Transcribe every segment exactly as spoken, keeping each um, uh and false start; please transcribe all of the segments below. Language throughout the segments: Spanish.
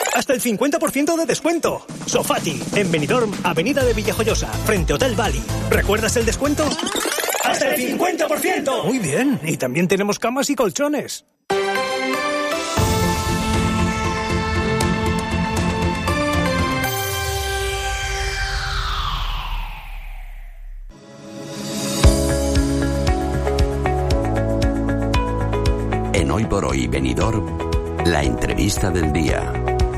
Hasta el cincuenta por ciento de descuento. Sofati, en Benidorm, Avenida de Villajoyosa, frente Hotel Bali. ¿Recuerdas el descuento? ¡Hasta el cincuenta por ciento! Muy bien. Y también tenemos camas y colchones. En Hoy por Hoy Benidorm, la entrevista del día.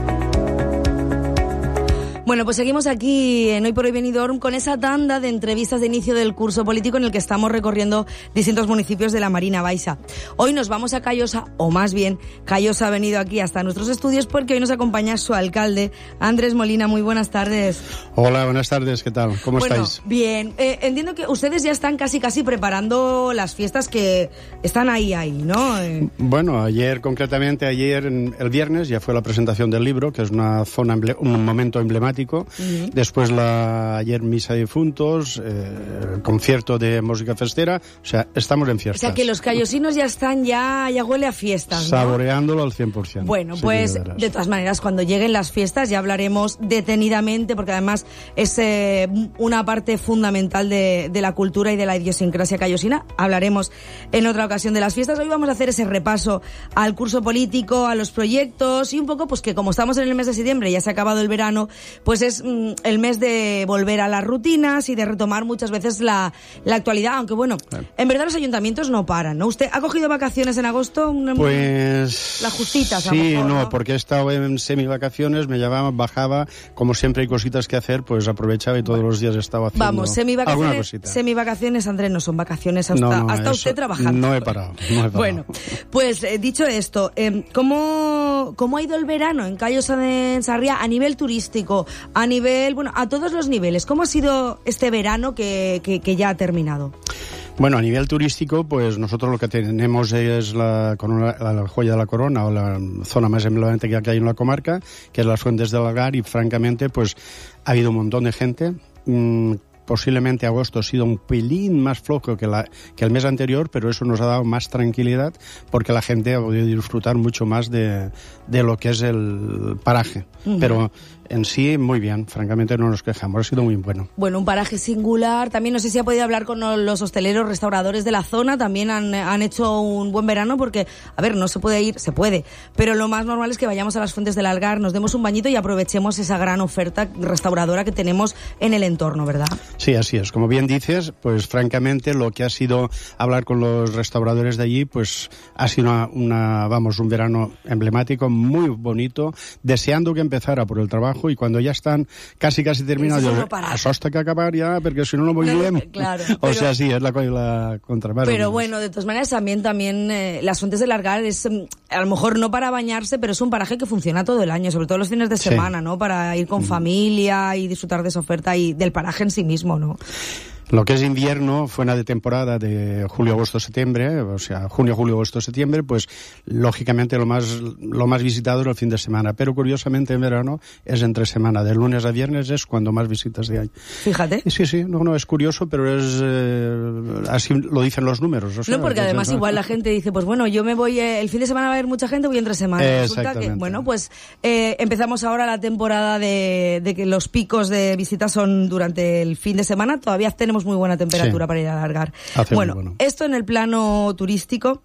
Bueno, pues seguimos aquí en Hoy por Hoy Benidorm con esa tanda de entrevistas de inicio del curso político en el que estamos recorriendo distintos municipios de la Marina Baixa. Hoy nos vamos a Callosa, o más bien, Callosa ha venido aquí hasta nuestros estudios porque hoy nos acompaña su alcalde, Andrés Molina. Muy buenas tardes. Hola, buenas tardes, ¿qué tal? ¿Cómo bueno, estáis? Bien, eh, entiendo que ustedes ya están casi casi preparando las fiestas que están ahí, ahí, ¿no? Eh... Bueno, ayer concretamente, ayer, el viernes, ya fue la presentación del libro, que es una zona, un momento emblemático. Uh-huh. Después la ayer misa de difuntos, eh, concierto de música festera, o sea, estamos en fiestas. O sea que los callosinos ya están, ya, ya huele a fiestas, ¿no? Saboreándolo al cien por ciento. Bueno, sí, pues de, de todas maneras, cuando lleguen las fiestas ya hablaremos detenidamente, porque además es eh, una parte fundamental de, de la cultura y de la idiosincrasia callosina. Hablaremos en otra ocasión de las fiestas. Hoy vamos a hacer ese repaso al curso político, a los proyectos y un poco, pues que como estamos en el mes de septiembre, ya se ha acabado el verano, pues es mm, el mes de volver a las rutinas y de retomar muchas veces la, la actualidad, aunque bueno, claro, en verdad los ayuntamientos no paran, ¿no? ¿Usted ha cogido vacaciones en agosto? Pues... Las justitas, sí, a lo mejor, no, ¿no? porque he estado en semivacaciones, me llamaba, bajaba, como siempre hay cositas que hacer, pues aprovechaba y todos bueno, los días estaba haciendo vamos, semivacaciones, alguna cosita. Semivacaciones, Andrés, no son vacaciones, hasta, no, no, hasta usted trabajando. No he parado, no he parado. Bueno, pues eh, dicho esto, eh, ¿cómo, ¿cómo ha ido el verano en Callosa de Ensarría a nivel turístico, a nivel, bueno, a todos los niveles? ¿Cómo ha sido este verano que, que, que ya ha terminado? Bueno, a nivel turístico, pues nosotros lo que tenemos es la, corona, la joya de la corona, o la zona más emblemática que hay en la comarca, que es las Fuentes del Algar, y francamente, pues ha habido un montón de gente. Mmm, Posiblemente agosto ha sido un pelín más flojo que, la, que el mes anterior, pero eso nos ha dado más tranquilidad porque la gente ha podido disfrutar mucho más de, de lo que es el paraje. Uh-huh. Pero en sí, muy bien, francamente no nos quejamos, ha sido muy bueno. Bueno, un paraje singular, también no sé si ha podido hablar con los hosteleros, restauradores de la zona, también han, han hecho un buen verano porque, a ver, no se puede ir, se puede, pero lo más normal es que vayamos a las Fuentes del Algar, nos demos un bañito y aprovechemos esa gran oferta restauradora que tenemos en el entorno, ¿verdad? Sí, así es. Como bien dices, pues francamente lo que ha sido hablar con los restauradores de allí, pues ha sido una, una vamos, un verano emblemático, muy bonito, deseando que empezara por el trabajo y cuando ya están casi casi terminados, no això està que acabar ya, porque si no no volvem. Claro, o pero, sea, sí, es la, la contraparte. Pero bueno, de todas maneras también, también eh, las Fuentes del Algar es, a lo mejor no para bañarse, pero es un paraje que funciona todo el año, sobre todo los fines de semana, sí, ¿no? Para ir con mm. familia y disfrutar de esa oferta y del paraje en sí mismo, ¿no? Lo que es invierno, fuera de temporada de julio, agosto, septiembre, o sea, junio, julio, agosto, septiembre, pues lógicamente lo más lo más visitado es el fin de semana, pero curiosamente en verano es entre semana, de lunes a viernes es cuando más visitas hay. Fíjate. Sí, sí, no, no, es curioso, pero es eh, así lo dicen los números. O sea, no, porque además ¿no? igual la gente dice, pues bueno, yo me voy, eh, el fin de semana va a haber mucha gente, voy entre semana. Eh, Resulta que, bueno, pues eh, empezamos ahora la temporada de, de que los picos de visitas son durante el fin de semana, todavía tenemos muy buena temperatura sí, para ir a Algar. Bueno, bueno, esto en el plano turístico.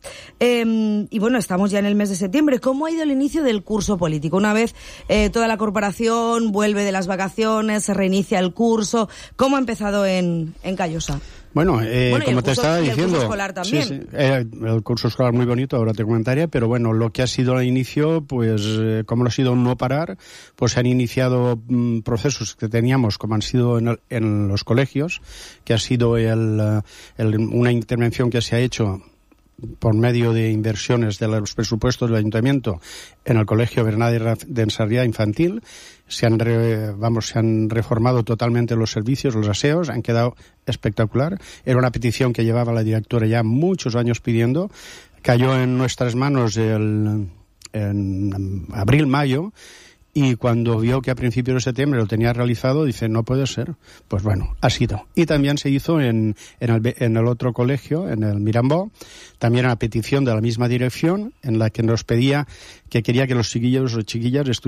Eh, y bueno, estamos ya en el mes de septiembre. ¿Cómo ha ido el inicio del curso político? Una vez eh, toda la corporación vuelve de las vacaciones, se reinicia el curso. ¿Cómo ha empezado en, en Callosa? Bueno, eh, bueno como curso, te estaba diciendo... el curso escolar también. Sí, sí, eh, el curso escolar muy bonito, ahora te comentaré, pero bueno, lo que ha sido el inicio, pues eh, como no ha sido un no parar, pues se han iniciado mm, procesos que teníamos, como han sido en, el, en los colegios, que ha sido el, el, una intervención que se ha hecho por medio de inversiones de los presupuestos del ayuntamiento en el Colegio Bernat de Ensarría Infantil. Se han, re, vamos, se han reformado totalmente los servicios, los aseos, han quedado espectacular. Era una petición que llevaba la directora ya muchos años pidiendo. Cayó en nuestras manos el, en abril, mayo, y cuando vio que a principios de septiembre lo tenía realizado, dice, no puede ser. Pues bueno, ha sido. Y también se hizo en, en, el, en el otro colegio, en el Mirambó, también a petición de la misma dirección, en la que nos pedía que quería que los chiquillos o chiquillas estuvieran